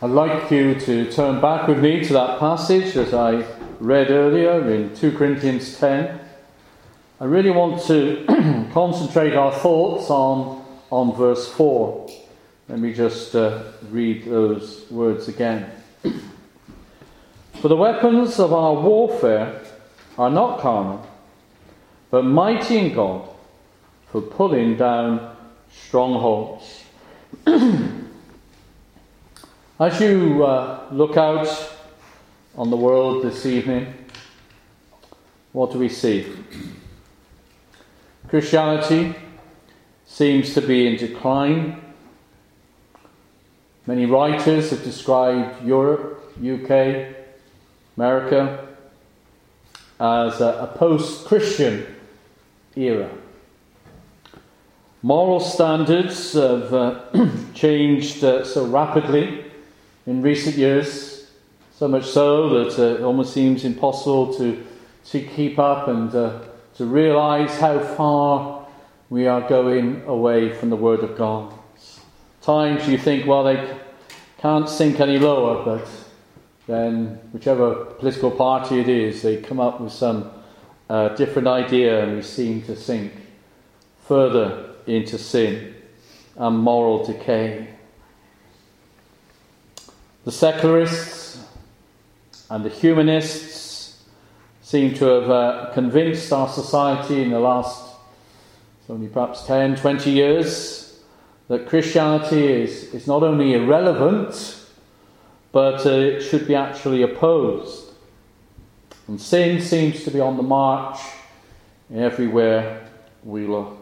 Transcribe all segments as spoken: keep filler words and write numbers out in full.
I'd like you to turn back with me to that passage that I read earlier in two Corinthians ten. I really want to concentrate our thoughts on, on verse four. Let me just uh, read those words again. For the weapons of our warfare are not carnal, but mighty in God for pulling down strongholds. As you uh, look out on the world this evening, what do we see? Christianity seems to be in decline. Many writers have described Europe, U K, America as a, a post-Christian era. Moral standards have uh, changed uh, so rapidly in recent years, so much so that uh, it almost seems impossible to, to keep up and uh, to realize how far we are going away from the Word of God. Times you think, well, they can't sink any lower, but then whichever political party it is, they come up with some uh, different idea and we seem to sink further into sin and moral decay. The secularists and the humanists seem to have uh, convinced our society in the last only perhaps ten, twenty years that Christianity is, is not only irrelevant, but uh, it should be actually opposed. And sin seems to be on the march everywhere we look.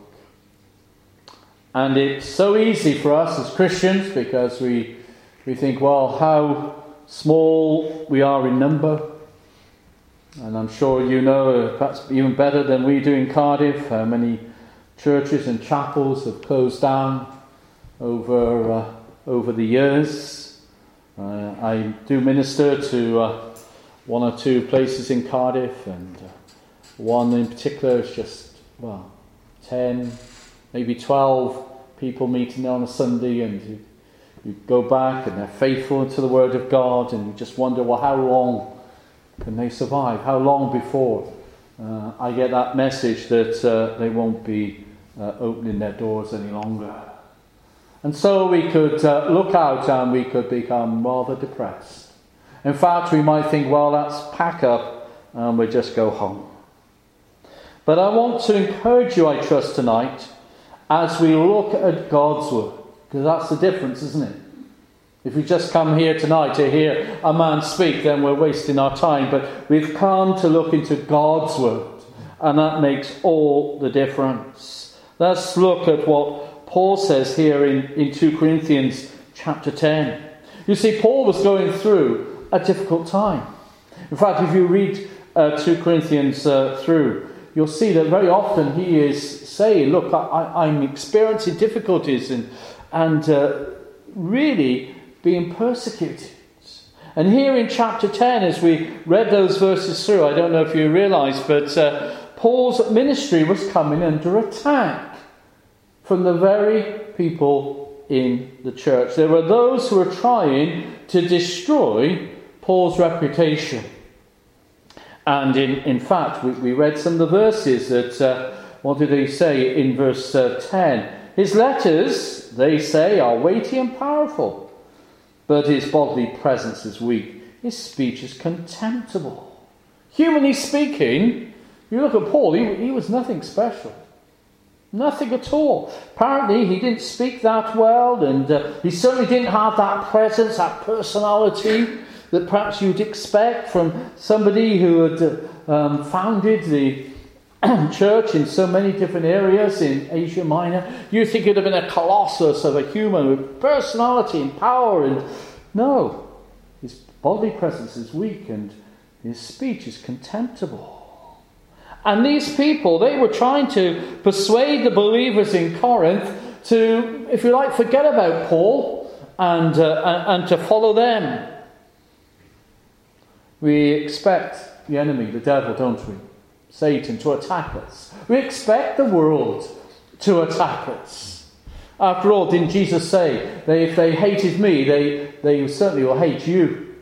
And it's so easy for us as Christians because we we think, well, how small we are in number. And I'm sure you know, perhaps even better than we do in Cardiff, how many churches and chapels have closed down over uh, over the years. Uh, I do minister to uh, one or two places in Cardiff, and uh, one in particular is just, well, ten, maybe twelve people meeting on a Sunday, and you, you go back and they're faithful to the Word of God, and you just wonder, well, how long can they survive? How long before uh, I get that message that uh, they won't be uh, opening their doors any longer? And so we could uh, look out and we could become rather depressed. In fact, we might think, well, let's pack up and we'll just go home. But I want to encourage you, I trust, tonight, as we look at God's Word, because that's the difference, isn't it? If we just come here tonight to hear a man speak, then we're wasting our time. But we've come to look into God's Word, and that makes all the difference. Let's look at what Paul says here in, in two Corinthians chapter ten. You see, Paul was going through a difficult time. In fact, if you read uh, two Corinthians uh, through, you'll see that very often he is saying, look, I, I'm experiencing difficulties and, and uh, really being persecuted. And here in chapter ten, as we read those verses through, I don't know if you realise, but uh, Paul's ministry was coming under attack from the very people in the church. There were those who were trying to destroy Paul's reputation. And in, in fact, we, we read some of the verses that, uh, what did he say in verse uh, ten? His letters, they say, are weighty and powerful, but his bodily presence is weak. His speech is contemptible. Humanly speaking, you look at Paul, he, he was nothing special. Nothing at all. Apparently he didn't speak that well, and uh, he certainly didn't have that presence, that personality that perhaps you'd expect from somebody who had uh, um, founded the church in so many different areas in Asia Minor. You think it would have been a colossus of a human with personality and power, and no, his bodily presence is weak and his speech is contemptible. And these people, they were trying to persuade the believers in Corinth to, if you like, forget about Paul and, uh, and, and to follow them. We expect the enemy, the devil, don't we? Satan, to attack us. We expect the world to attack us. After all, didn't Jesus say, they, if they hated me, they, they certainly will hate you?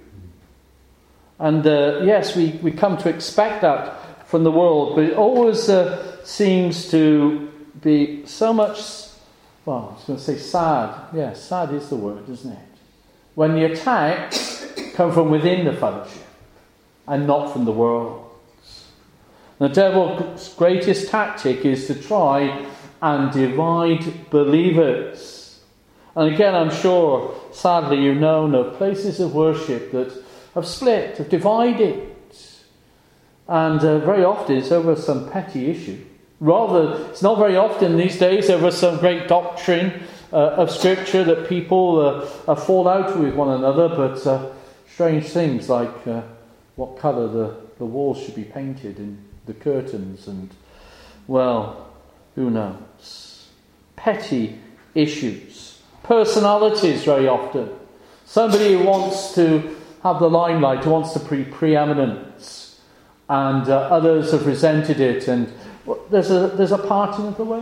And uh, yes, we, we come to expect that from the world, but it always uh, seems to be so much, well, I was going to say sad. Yes, sad is the word, isn't it? When the attacks come from within the fellowship and not from the world. The devil's greatest tactic is to try and divide believers. And again, I'm sure, sadly, you know of places of worship that have split, have divided. And uh, very often it's over some petty issue. Rather, it's not very often these days over some great doctrine uh, of Scripture that people uh, uh, fall out with one another, but uh, strange things like uh, what colour the, the walls should be painted and the curtains, and, well, who knows? Petty issues. Personalities very often. Somebody who wants to have the limelight, who wants to be preeminence, and uh, others have resented it, and well, there's a there's a parting of the ways.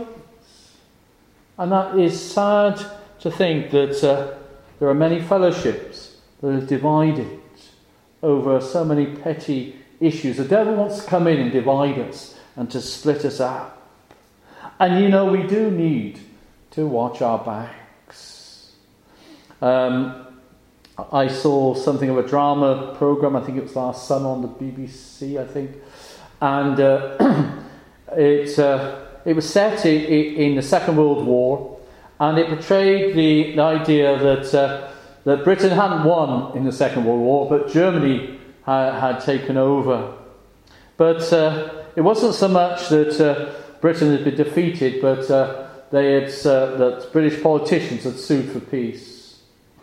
And that is sad to think that uh, there are many fellowships that are divided over so many petty issues. The devil wants to come in and divide us and to split us up. And you know, we do need to watch our backs. Um, I saw something of a drama program, I think it was last summer on the B B C, I think. And uh, it, uh, it was set in, in the Second World War, and it portrayed the, the idea that, uh, that Britain hadn't won in the Second World War, but Germany ha- had taken over. But uh, it wasn't so much that uh, Britain had been defeated, but uh, they had uh, that British politicians had sued for peace.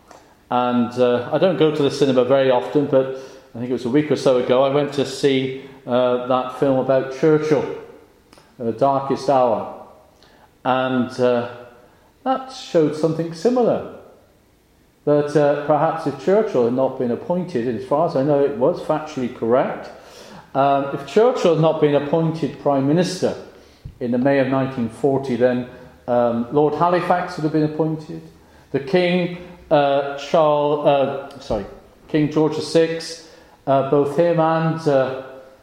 And uh, I don't go to the cinema very often, but I think it was a week or so ago I went to see uh, that film about Churchill, uh, Darkest Hour, and uh, that showed something similar. That uh, perhaps if Churchill had not been appointed, and as far as I know it was factually correct, um, if Churchill had not been appointed Prime Minister in the May of nineteen forty, then um, Lord Halifax would have been appointed. The King, uh, Charles, uh, sorry, King George the Sixth, uh, both him and uh,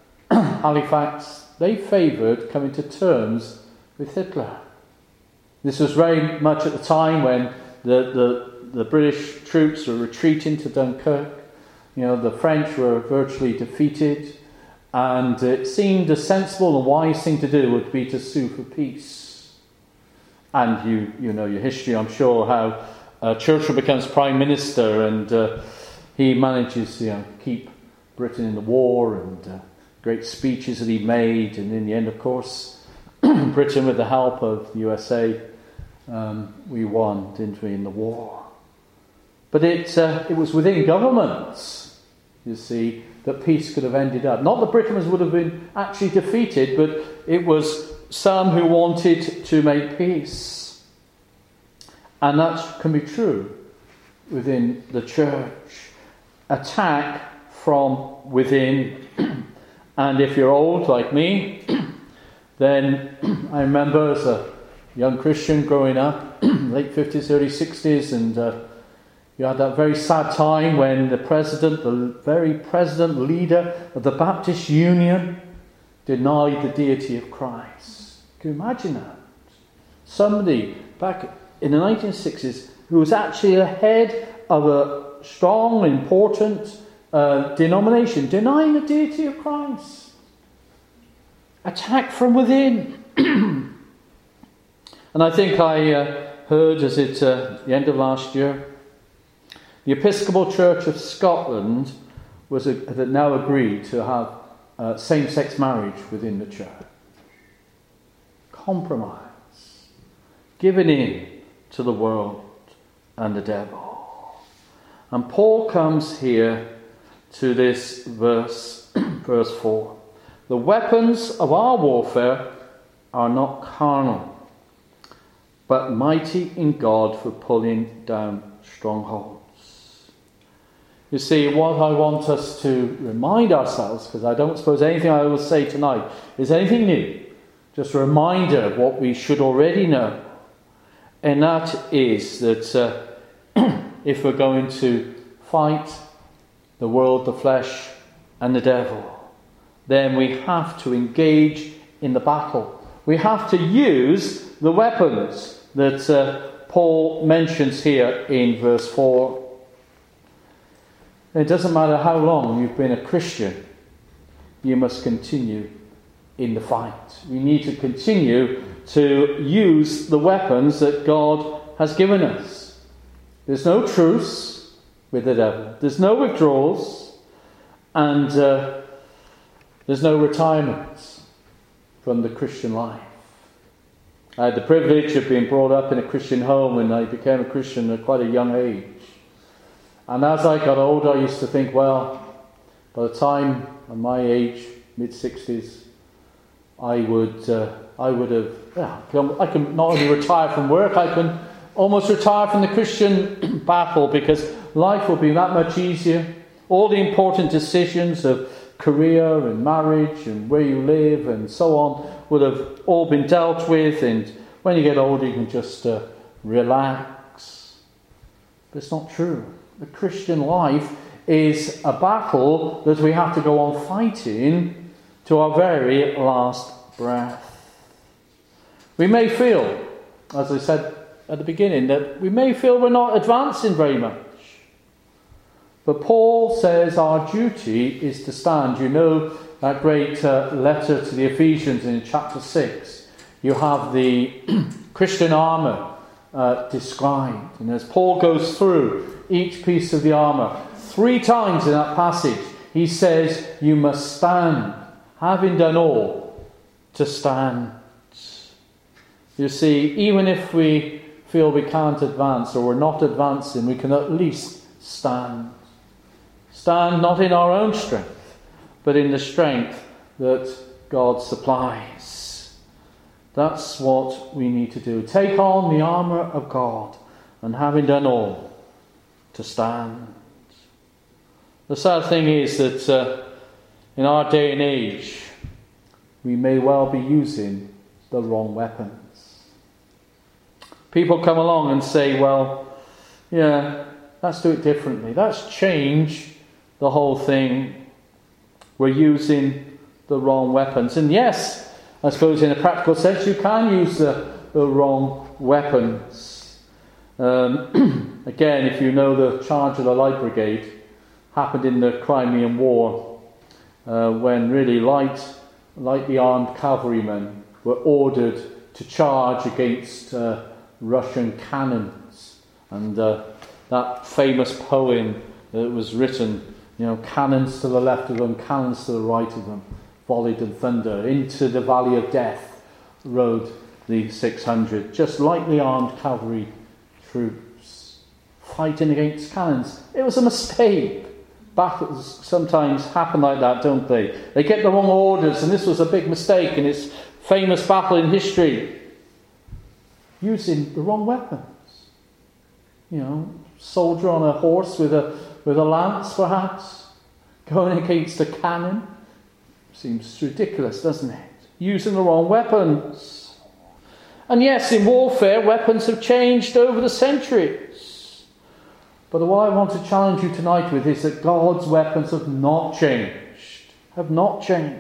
Halifax, they favoured coming to terms with Hitler. This was very much at the time when the, the, the British troops were retreating to Dunkirk. You know, the French were virtually defeated, and it seemed a sensible and wise thing to do would be to sue for peace. And you, you know your history, I'm sure, how uh, Churchill becomes Prime Minister, and uh, he manages to you know, keep Britain in the war, and uh, great speeches that he made, and in the end, of course, Britain, with the help of the U S A, um, we won, didn't we, in the war. But it uh, it was within governments, you see, that peace could have ended up. Not that Britain would have been actually defeated, but it was some who wanted to make peace. And that can be true within the church. Attack from within. And if you're old like me, then I remember as a young Christian growing up, late fifties, early sixties, and uh, you had that very sad time when the president, the very president leader of the Baptist Union, denied the deity of Christ. Can you imagine that? Somebody back in the nineteen sixties who was actually a head of a strong, important uh, denomination, denying the deity of Christ. Attack from within. And I think I uh, heard, as it uh, the end of last year, the Episcopal Church of Scotland was a, had now agreed to have uh, same-sex marriage within the church. Compromise. Given in to the world and the devil. And Paul comes here to this verse, verse four. The weapons of our warfare are not carnal, but mighty in God for pulling down strongholds. You see, what I want us to remind ourselves, because I don't suppose anything I will say tonight is anything new, just a reminder of what we should already know, And that is that uh, if we're going to fight the world, the flesh, and the devil, then we have to engage in the battle. We have to use the weapons that uh, Paul mentions here in verse four. It doesn't matter how long you've been a Christian, you must continue in the fight. You need to continue to use the weapons that God has given us. There's no truce with the devil. There's no withdrawals. And uh, there's no retirement from the Christian life. I had the privilege of being brought up in a Christian home, and I became a Christian at quite a young age. And as I got older, I used to think, well, by the time at my age, mid-sixties, I would uh, I would have, yeah, I can not only retire from work, I can almost retire from the Christian battle, because life will be that much easier. All the important decisions of career and marriage and where you live and so on would have all been dealt with, and when you get older you can just uh, relax. But it's not true. The Christian life is a battle that we have to go on fighting to our very last breath. We may feel, as I said at the beginning, that we may feel we're not advancing very much. But Paul says our duty is to stand. You know that great uh, letter to the Ephesians in chapter six. You have the Christian armour uh, described. And as Paul goes through each piece of the armour, three times in that passage, he says, you must stand, having done all, to stand. You see, even if we feel we can't advance or we're not advancing, we can at least stand. Stand not in our own strength, but in the strength that God supplies. That's what we need to do. Take on the armour of God, and having done all, to stand. The sad thing is that uh, in our day and age, we may well be using the wrong weapons. People come along and say, well, yeah, let's do it differently. Let's change the whole thing. We're using the wrong weapons. And yes, I suppose in a practical sense, you can use the, the wrong weapons. Um, again, if you know the charge of the Light Brigade, happened in the Crimean War, uh, when really light, lightly armed cavalrymen were ordered to charge against uh, Russian cannons. And uh, that famous poem that was written, you know, cannons to the left of them, cannons to the right of them, volleyed and thunder. Into the valley of death rode the six hundred, just lightly armed cavalry troops, fighting against cannons. It was a mistake. Battles sometimes happen like that, don't they? They get the wrong orders, and this was a big mistake in its famous battle in history. Using the wrong weapons. You know, soldier on a horse with a with a lance, perhaps, going against a cannon. Seems ridiculous, doesn't it? Using the wrong weapons. And yes, in warfare, weapons have changed over the centuries. But what I want to challenge you tonight with is that God's weapons have not changed. Have not changed.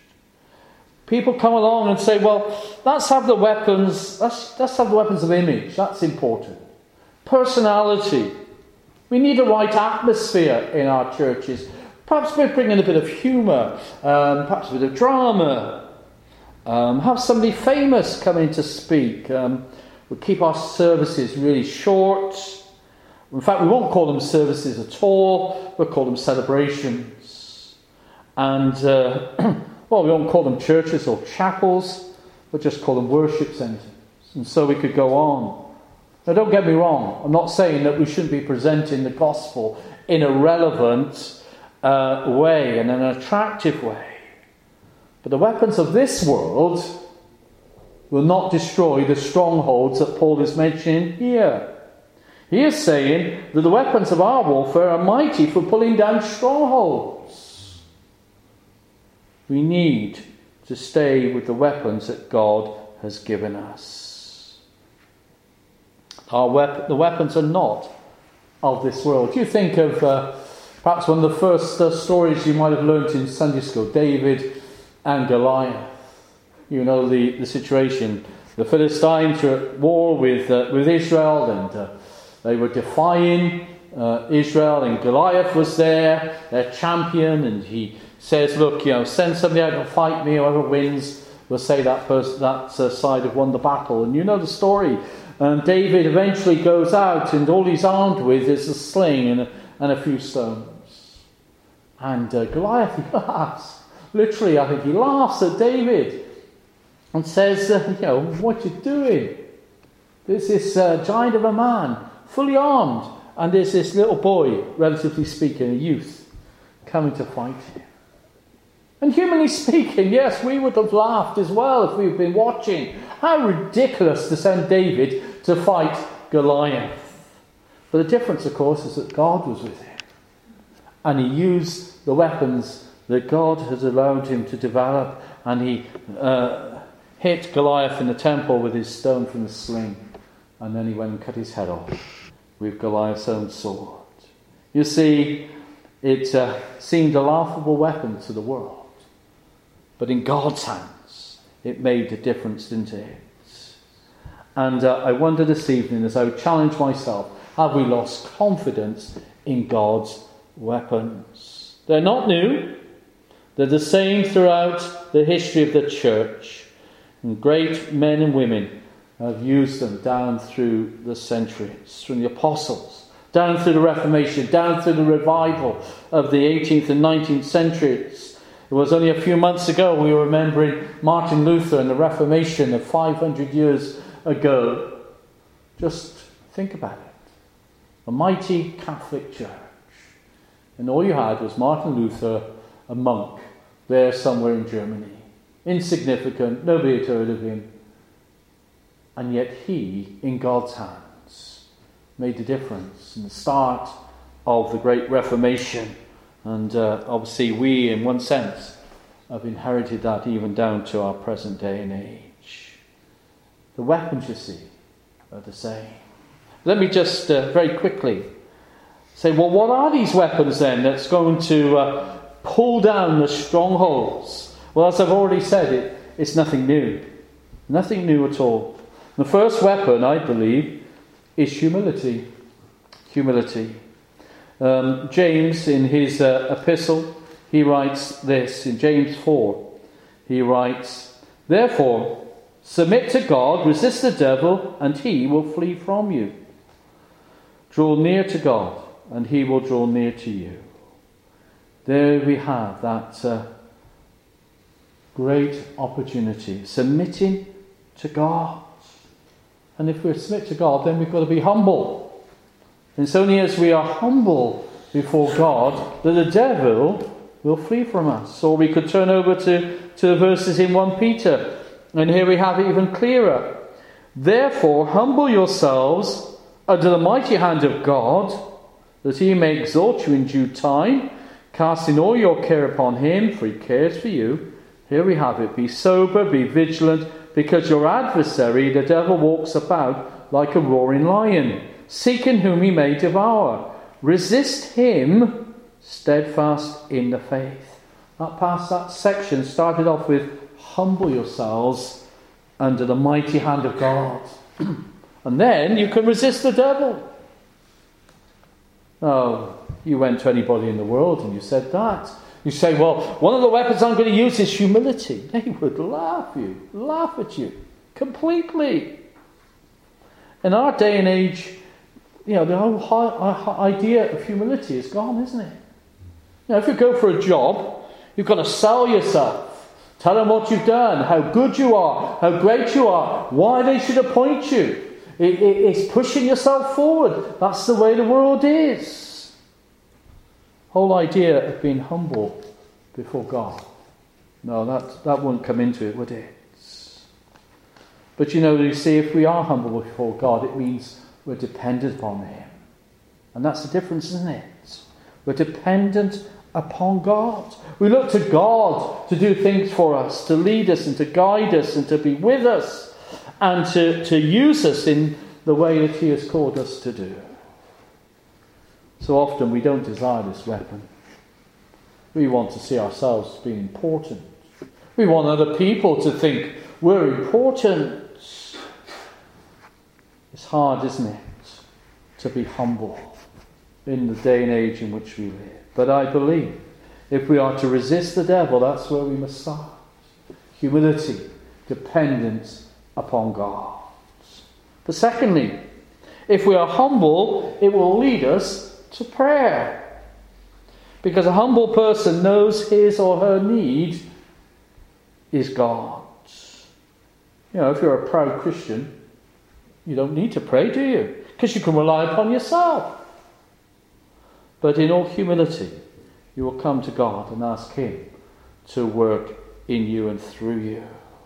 People come along and say, well, let's have the weapons, let's, let's have the weapons of image. That's important. Personality. We need a right atmosphere in our churches. Perhaps we're bringing a bit of humour, um, perhaps a bit of drama. Um, have somebody famous come in to speak. Um, we'll keep our services really short. In fact, we won't call them services at all. We'll call them celebrations. And, uh, well, we won't call them churches or chapels. We'll just call them worship centres. And so we could go on. Now, don't get me wrong. I'm not saying that we shouldn't be presenting the gospel in a relevant uh, way and an attractive way. But the weapons of this world will not destroy the strongholds that Paul is mentioning here. He is saying that the weapons of our warfare are mighty for pulling down strongholds. We need to stay with the weapons that God has given us. Our wep- the weapons are not of this world. You think of uh, perhaps one of the first uh, stories you might have learnt in Sunday school, David and Goliath. You know the, the situation. The Philistines were at war with uh, with Israel, and uh, they were defying uh, Israel, and Goliath was there, their champion, and he says, look, you know, send somebody out to fight me, whoever wins will say that person, that uh, side have won the battle. And you know the story. And David eventually goes out, and all he's armed with is a sling and a, and a few stones. And uh, Goliath, he laughs. Literally, I think he laughs at David and says, uh, you know, what you doing? There's this uh, giant of a man, fully armed, and there's this little boy, relatively speaking, a youth, coming to fight him. And humanly speaking, yes, we would have laughed as well if we'd been watching. How ridiculous to send David to fight Goliath. But the difference, of course, is that God was with him. And he used the weapons that God has allowed him to develop. And he uh, hit Goliath in the temple with his stone from the sling. And then he went and cut his head off with Goliath's own sword. You see, it uh, seemed a laughable weapon to the world. But in God's hands, it made a difference, didn't it? And uh, I wonder this evening, as I would challenge myself, have we lost confidence in God's weapons? They're not new. They're the same throughout the history of the church. And great men and women have used them down through the centuries, from the apostles, down through the Reformation, down through the revival of the eighteenth and nineteenth centuries. It was only a few months ago we were remembering Martin Luther and the Reformation of five hundred years ago. Just think about it. A mighty Catholic church. And all you had was Martin Luther, a monk, there somewhere in Germany. Insignificant, nobody had heard of him. And yet he, in God's hands, made the difference in the start of the Great Reformation. And uh, obviously we, in one sense, have inherited that even down to our present day and age. The weapons, you see, are the same. Let me just uh, very quickly say, well, what are these weapons then that's going to uh, pull down the strongholds? Well, as I've already said, it, it's nothing new. Nothing new at all. The first weapon, I believe, is humility. Humility. Um, James, in his uh, epistle, he writes this, in James four. He writes, therefore, submit to God, resist the devil, and he will flee from you. Draw near to God, and he will draw near to you. There we have that uh, great opportunity, submitting to God. And if we submit to God, then we've got to be humble. And it's only as we are humble before God that the devil will flee from us. Or we could turn over to, to the verses in First Peter. And here we have it even clearer. Therefore, humble yourselves under the mighty hand of God, that he may exalt you in due time, casting all your care upon him, for he cares for you. Here we have it. Be sober, be vigilant, because your adversary, the devil, walks about like a roaring lion, seeking whom he may devour. Resist him, steadfast in the faith. That past that section started off with, humble yourselves under the mighty hand of God. And then you can resist the devil. Oh, you went to anybody in the world and you said that. You say, well, one of the weapons I'm going to use is humility. They would laugh you, laugh at you completely. In our day and age, you know, the whole idea of humility is gone, isn't it? You know, if you go for a job, you've got to sell yourself. Tell them what you've done, how good you are, how great you are, why they should appoint you. It, it, it's pushing yourself forward. That's the way the world is. Whole idea of being humble before God. No, that, that wouldn't come into it, would it? But you know, you see, if we are humble before God, it means we're dependent upon him. And that's the difference, isn't it? We're dependent upon God. We look to God to do things for us, to lead us and to guide us and to be with us and to, to use us in the way that he has called us to do. So often we don't desire this weapon. We want to see ourselves as being important. We want other people to think we're important. It's hard, isn't it, to be humble in the day and age in which we live. But I believe if we are to resist the devil, that's where we must start. Humility, dependence upon God. But secondly, if we are humble, it will lead us to prayer. Because a humble person knows his or her need is God's. You know, if you're a proud Christian, you don't need to pray, do you? Because you can rely upon yourself. But in all humility, you will come to God and ask him to work in you and through you.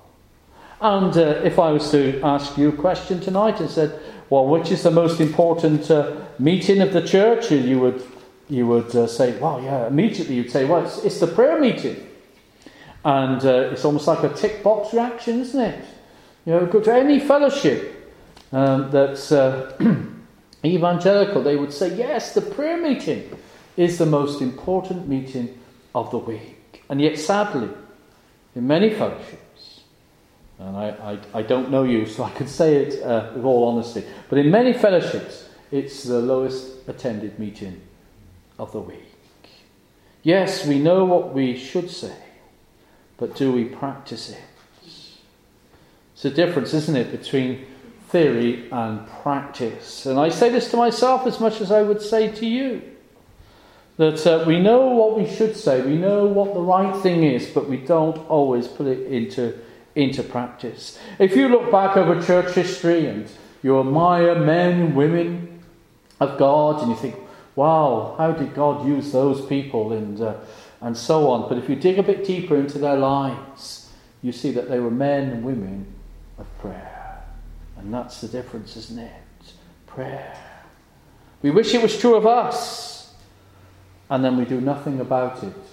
And uh, if I was to ask you a question tonight and said, well, which is the most important uh, meeting of the church? And you would you would uh, say, well, yeah, immediately you'd say, well, it's, it's the prayer meeting. And uh, it's almost like a tick box reaction, isn't it? You know, go to any fellowship um, that's uh, evangelical, they would say, yes, the prayer meeting is the most important meeting of the week. And yet, sadly, in many fellowships, and I, I, I don't know you, so I could say it uh, with all honesty, but in many fellowships, it's the lowest attended meeting of the week. Yes, we know what we should say, but do we practice it? It's a difference, isn't it, between theory and practice. And I say this to myself as much as I would say to you. That uh, we know what we should say, we know what the right thing is, but we don't always put it into, into practice. If you look back over church history and you admire men and women of God and you think, wow, how did God use those people and, uh, and so on. But if you dig a bit deeper into their lives, you see that they were men and women of prayer. And that's the difference, isn't it? Prayer. We wish it was true of us, and then we do nothing about it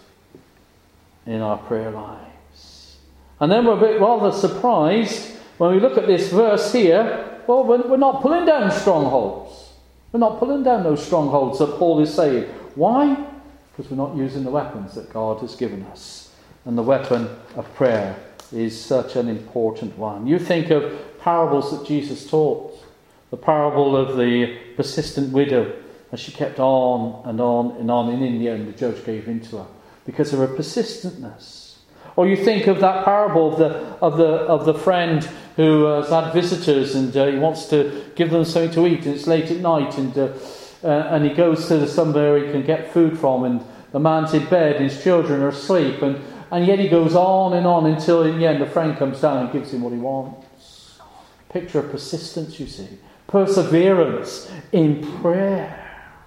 in our prayer lives. And then we're a bit rather surprised when we look at this verse here. Well, we're not pulling down strongholds. We're not pulling down those strongholds that Paul is saying. Why? Because we're not using the weapons that God has given us. And the weapon of prayer is such an important one. You think of parables that Jesus taught. The parable of the persistent widow, as she kept on and on and on, and in the end the judge gave in to her because of her persistentness. Or you think of that parable of the of the of the friend who has had visitors and uh, he wants to give them something to eat, and it's late at night, and uh, uh, and he goes to somewhere he can get food from, and the man's in bed and his children are asleep, and and yet he goes on and on until in the end the friend comes down and gives him what he wants. Picture of persistence, you see. Perseverance in prayer.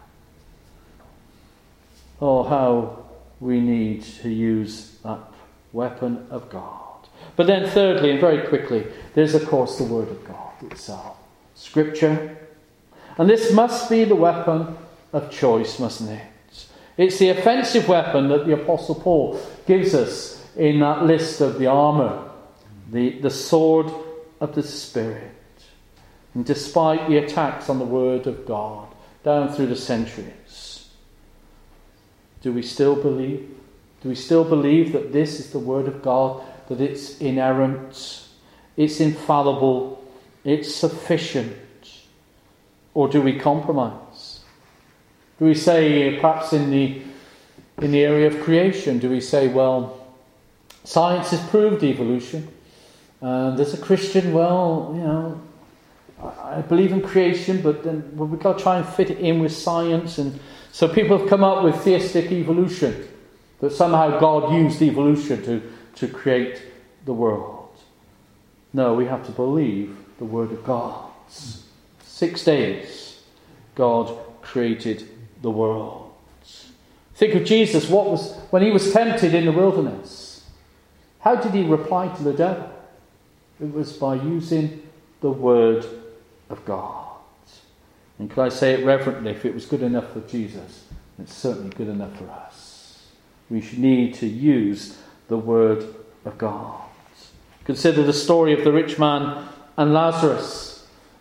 Oh, how we need to use that weapon of God. But then thirdly, and very quickly, there's of course the Word of God itself. Scripture. And this must be the weapon of choice, mustn't it? It's the offensive weapon that the Apostle Paul gives us in that list of the armour. The, the sword of the Spirit. And despite the attacks on the Word of God down through the centuries, do we still believe? Do we still believe that this is the Word of God, that it's inerrant, it's infallible, it's sufficient? Or do we compromise? Do we say, perhaps in the in the area of creation, do we say, well, science has proved evolution, and as a Christian, well, you know, I believe in creation, but then well, we've got to try and fit it in with science. And so people have come up with theistic evolution, that somehow God used evolution to, to create the world. No, we have to believe the Word of God. Six days, God created the world. Think of Jesus, what was when he was tempted in the wilderness. How did he reply to the devil? It was by using the Word of God. And could I say it reverently, if it was good enough for Jesus, it's certainly good enough for us. We should need to use the Word of God. Consider the story of the rich man and Lazarus.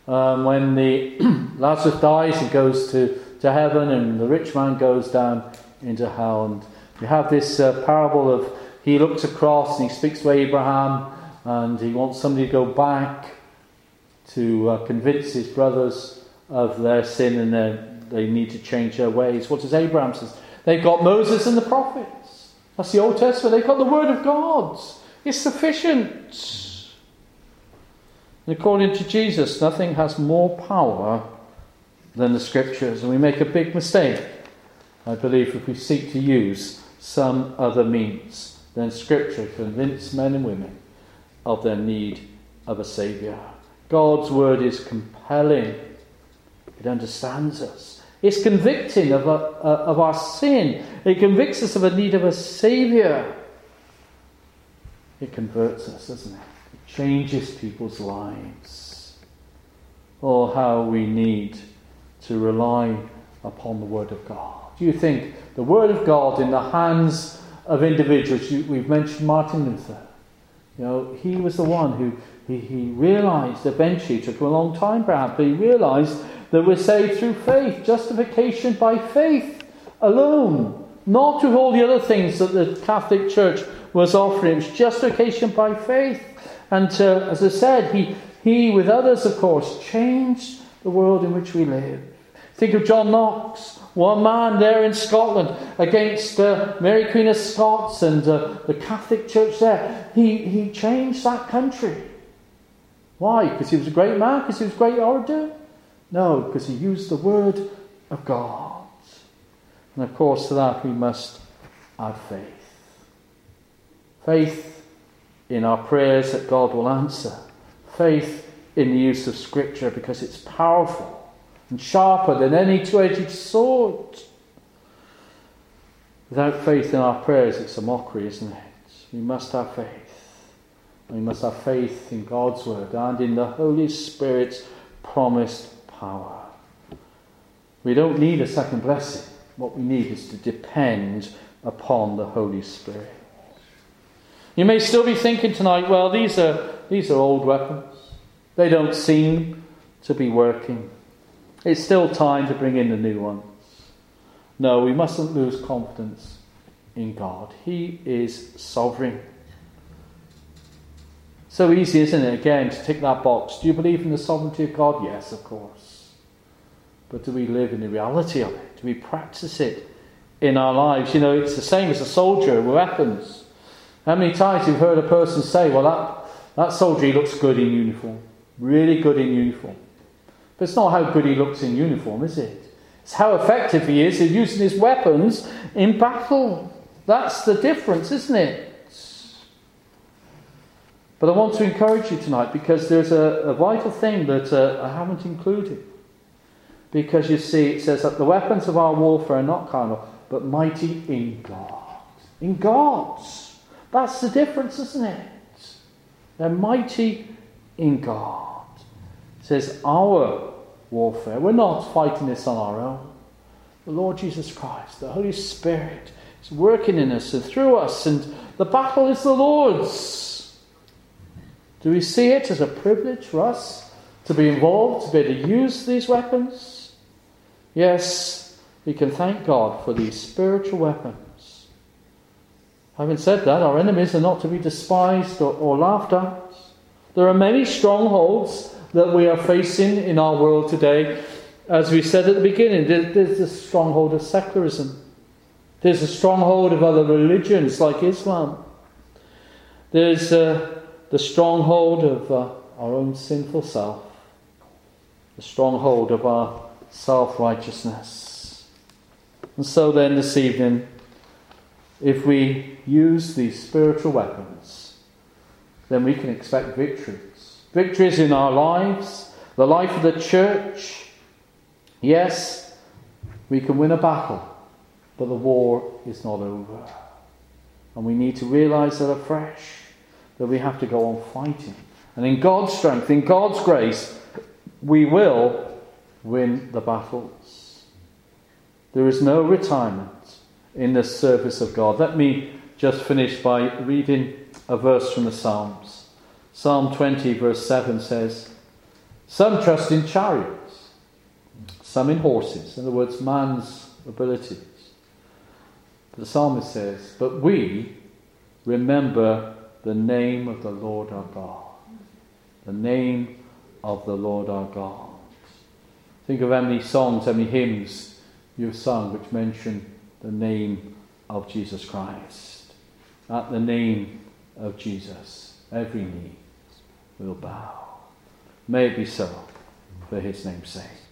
Um, when the Lazarus dies, he goes to, to heaven, and the rich man goes down into hell. And you have this uh, parable of he looks across and he speaks to Abraham, and he wants somebody to go back to uh, convince his brothers of their sin, and their, they need to change their ways. What does Abraham say? They've got Moses and the prophets. That's the Old Testament. They've got the Word of God. It's sufficient. And according to Jesus, nothing has more power than the Scriptures. And we make a big mistake, I believe, if we seek to use some other means than Scripture to convince men and women of their need of a Saviour. God's Word is compelling. It understands us. It's convicting of, a, of our sin. It convicts us of a need of a Saviour. It converts us, doesn't it? It changes people's lives. Oh, how we need to rely upon the Word of God. Do you think the Word of God in the hands of individuals? You, we've mentioned Martin Luther. You know, he was the one who he, he realised eventually, it took him a long time perhaps, but he realised that we're saved through faith, justification by faith alone, not through all the other things that the Catholic Church was offering. It was justification by faith. And uh, as I said, he, he, with others, of course, changed the world in which we live. Think of John Knox, one man there in Scotland against uh, Mary Queen of Scots and uh, the Catholic Church there. He, he changed that country. Why? Because he was a great man? Because he was a great orator? No, because he used the Word of God. And of course, to that we must have faith. Faith in our prayers that God will answer. Faith in the use of Scripture because it's powerful and sharper than any two-edged sword. Without faith in our prayers, it's a mockery, isn't it? We must have faith. We must have faith in God's Word and in the Holy Spirit's promised power. We don't need a second blessing. What we need is to depend upon the Holy Spirit. You may still be thinking tonight, well, these are these are old weapons. They don't seem to be working. It's still time to bring in the new ones. No, we mustn't lose confidence in God. He is sovereign. So easy, isn't it, again, to tick that box. Do you believe in the sovereignty of God? Yes, of course. But do we live in the reality of it? Do we practice it in our lives? You know, it's the same as a soldier with weapons. How many times you've heard a person say, well, that, that soldier, he looks good in uniform. Really good in uniform. But it's not how good he looks in uniform, is it? It's how effective he is in using his weapons in battle. That's the difference, isn't it? But I want to encourage you tonight because there's a, a vital thing that uh, I haven't included. Because you see, it says that the weapons of our warfare are not carnal, but mighty in God. In God. That's the difference, isn't it? They're mighty in God. It says our warfare. We're not fighting this on our own. The Lord Jesus Christ, the Holy Spirit, is working in us and through us, and the battle is the Lord's. Do we see it as a privilege for us to be involved, to be able to use these weapons? Yes, we can thank God for these spiritual weapons. Having said that, our enemies are not to be despised or, or laughed at. There are many strongholds that we are facing in our world today. As we said at the beginning, there's the stronghold of secularism. There's a stronghold of other religions like Islam. There's uh, the stronghold of uh, our own sinful self. The stronghold of our self-righteousness. And so then this evening, if we use these spiritual weapons, then we can expect victories. Victories in our lives, the life of the church. Yes, we can win a battle, but the war is not over. And we need to realise that afresh, that we have to go on fighting. And in God's strength, in God's grace, we will win the battles. There is no retirement in the service of God. Let me just finish by reading a verse from the Psalms. Psalm twenty verse seven says, Some trust in chariots, some in horses. In other words, man's abilities. But the psalmist says, but we remember the name of the Lord our God. The name of the Lord our God. Think of how many songs, how many hymns you've sung which mention the name of Jesus Christ. At the name of Jesus, every knee will bow. May it be so, for his name's sake.